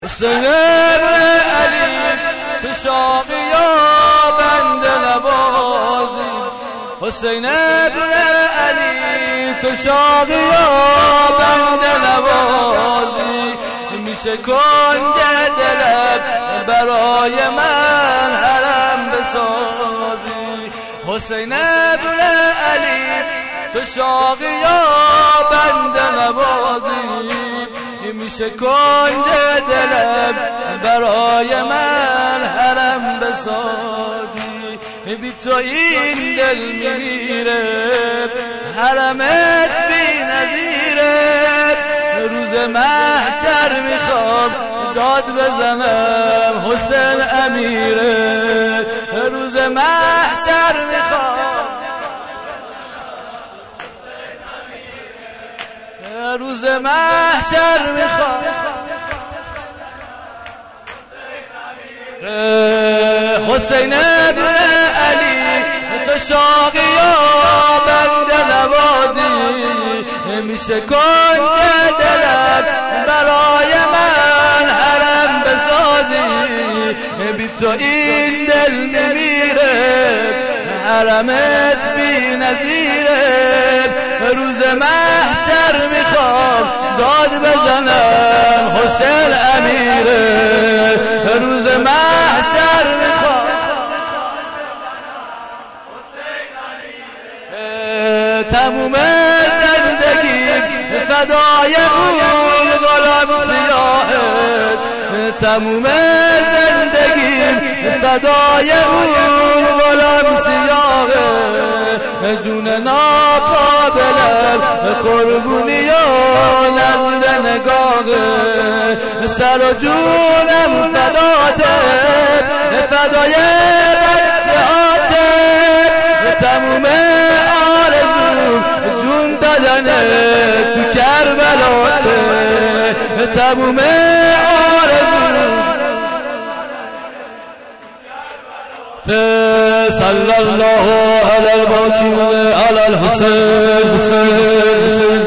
حسین ابن علی تو شاقیا بنده نوازی، حسین ابن علی تو شاقیا بنده نوازی، میشه کنج دلت برای من حرم بسازی. حسین ابن علی تو شاقیا بنده نوازی، میشه کنج دلم برای من حرم بسازی. بی تو این دل میمیره، حرمت بی نظیره، روز محشر میخوام داد بزنم حسین امیره، روز محشر میخوام، روز محشر میخوام حسین ابن علی تو شاقیا بنده نوازی، میشه کنج دلت برای من حرم بسازی. بی تو این دل میمیره، حرمت بی نظیره، روز محشر میخوام داد بزنم حسین امیره، روز محشر میخوام تموم زندگی فدای اون غلام سیاهت، تموم زندگی فدای اون غلام سیاهت، جون ناقابل قربونی و نزد نگاهه، سر و جونم فداته فدای بچهاته، تموم آرزو جون دادنه تو کربلاته، تموم آرزو صلی الله علی الباقی علی الحسین.